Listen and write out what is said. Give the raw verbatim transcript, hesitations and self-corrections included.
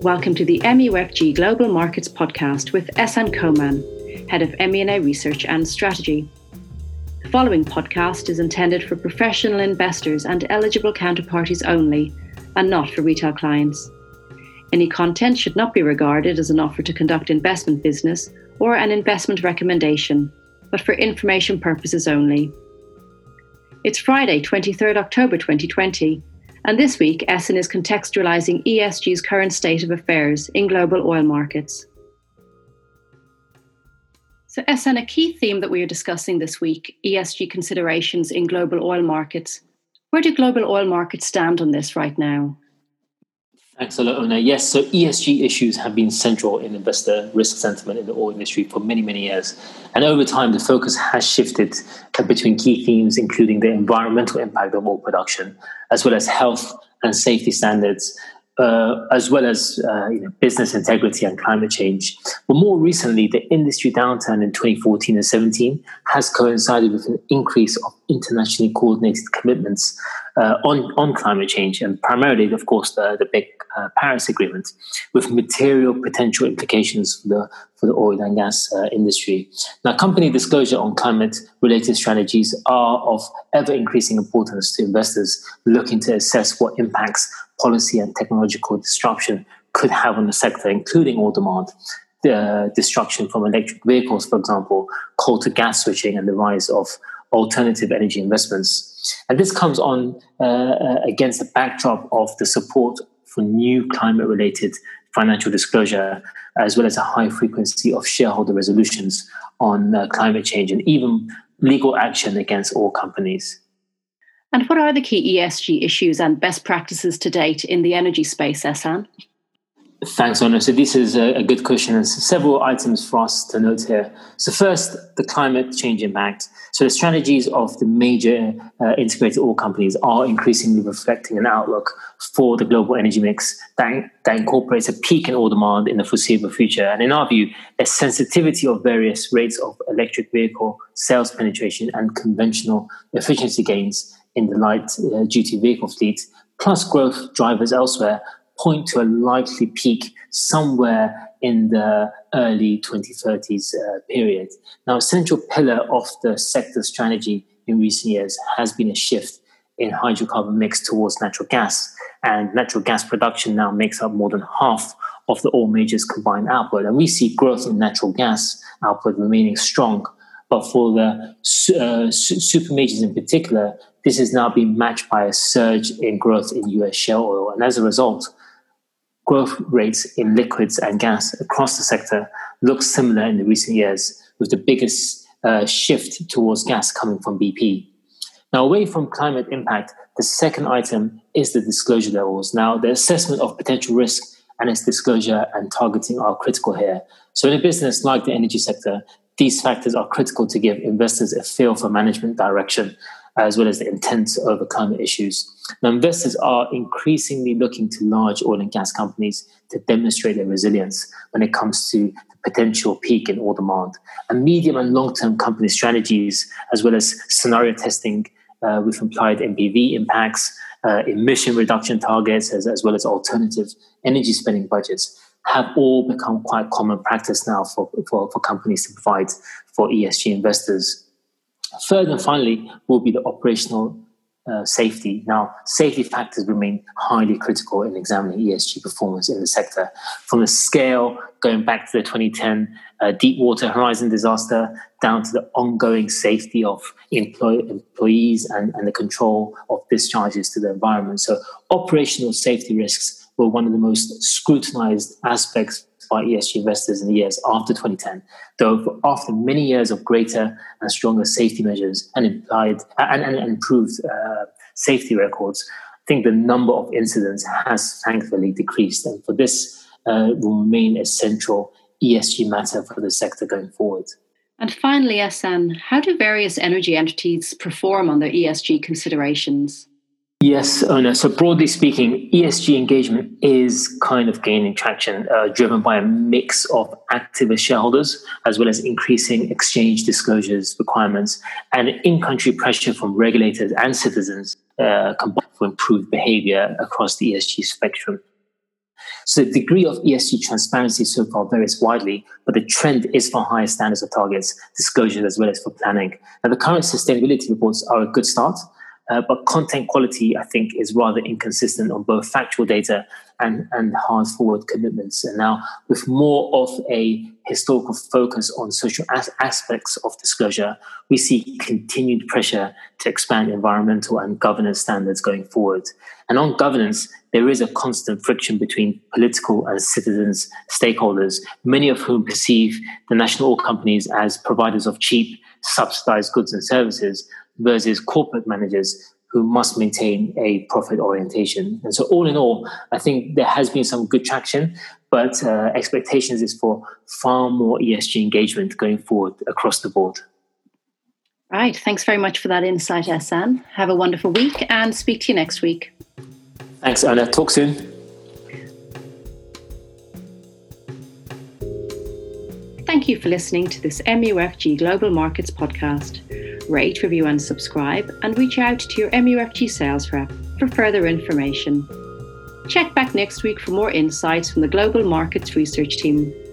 Welcome to the M U F G Global Markets Podcast with Ehsan Koman, Head of M E and A Research and Strategy. The following podcast is intended for professional investors and eligible counterparties only, and not for retail clients. Any content should not be regarded as an offer to conduct investment business or an investment recommendation, but for information purposes only. It's Friday, twenty-third October twenty twenty, and this week Ehsan is contextualising E S G's current state of affairs in global oil markets. So Ehsan, a key theme that we are discussing this week, E S G considerations in global oil markets. Where do global oil markets stand on this right now? Thanks a lot, Ona. Yes, so E S G issues have been central in investor risk sentiment in the oil industry for many, many years. And over time, the focus has shifted between key themes, including the environmental impact of oil production, as well as health and safety standards, uh, as well as uh, you know, business integrity and climate change. But more recently, the industry downturn in twenty fourteen and seventeen has coincided with an increase of internationally coordinated commitments uh, on, on climate change, and primarily, of course, the, the big uh, Paris Agreement, with material potential implications for the, for the oil and gas uh, industry. Now, company disclosure on climate-related strategies are of ever-increasing importance to investors looking to assess what impacts policy and technological disruption could have on the sector, including oil demand, the uh, destruction from electric vehicles, for example, coal to gas switching, and the rise of alternative energy investments. And this comes on uh, against the backdrop of the support for new climate-related financial disclosure, as well as a high frequency of shareholder resolutions on uh, climate change and even legal action against oil companies. And what are the key E S G issues and best practices to date in the energy space, Ehsan? Thanks, Ona. So this is a, a good question, and several items for us to note here. So first, the climate change impact. So the strategies of the major uh, integrated oil companies are increasingly reflecting an outlook for the global energy mix that, that incorporates a peak in oil demand in the foreseeable future. And in our view, a sensitivity of various rates of electric vehicle sales penetration and conventional efficiency gains in the light-duty uh, vehicle fleet, plus growth drivers elsewhere, point to a likely peak somewhere in the early twenty thirties uh, period. Now, a central pillar of the sector strategy in recent years has been a shift in hydrocarbon mix towards natural gas. And natural gas production now makes up more than half of the oil majors' combined output. And we see growth in natural gas output remaining strong. But for the uh, super majors in particular, this is now being matched by a surge in growth in U S shale oil. And as a result, growth rates in liquids and gas across the sector look similar in the recent years, with the biggest uh, shift towards gas coming from B P. Now, away from climate impact, the second item is the disclosure levels. Now, the assessment of potential risk and its disclosure and targeting are critical here. So in a business like the energy sector, these factors are critical to give investors a feel for management direction, as well as the intent over climate issues. Now, investors are increasingly looking to large oil and gas companies to demonstrate their resilience when it comes to the potential peak in oil demand. And medium and long-term company strategies, as well as scenario testing uh, with implied N P V impacts, uh, emission reduction targets, as, as well as alternative energy spending budgets, have all become quite common practice now for, for, for companies to provide for E S G investors. Third and finally will be the operational uh, safety. Now, safety factors remain highly critical in examining E S G performance in the sector. From the scale going back to the twenty ten uh, Deepwater Horizon disaster, down to the ongoing safety of employ- employees and, and the control of discharges to the environment. So operational safety risks were one of the most scrutinized aspects by E S G investors in the years after twenty ten, though after many years of greater and stronger safety measures and implied and, and, and improved uh, safety records, I think the number of incidents has thankfully decreased, and for this uh, will remain a central E S G matter for the sector going forward. And finally, Ehsan, how do various energy entities perform on their E S G considerations? Yes, Ona. So broadly speaking, E S G engagement is kind of gaining traction, uh, driven by a mix of activist shareholders, as well as increasing exchange disclosures requirements and in-country pressure from regulators and citizens uh, combined for improved behavior across the E S G spectrum. So the degree of E S G transparency so far varies widely, but the trend is for higher standards of targets, disclosures, as well as for planning. Now, the current sustainability reports are a good start, uh, but content quality, I think, is rather inconsistent on both factual data and, and hard forward commitments. And now, with more of a historical focus on social as- aspects of disclosure, we see continued pressure to expand environmental and governance standards going forward. And on governance, there is a constant friction between political and citizens stakeholders, many of whom perceive the national oil companies as providers of cheap, subsidized goods and services versus corporate managers who must maintain a profit orientation. And so all in all, I think there has been some good traction, but uh, expectations is for far more E S G engagement going forward across the board. Right. Thanks very much for that insight, Ehsan. Have a wonderful week and speak to you next week. Thanks, Anna. Talk soon. Thank you for listening to this M U F G Global Markets podcast. Rate, review and subscribe, and reach out to your M U F G sales rep for further information. Check back next week for more insights from the Global Markets Research team.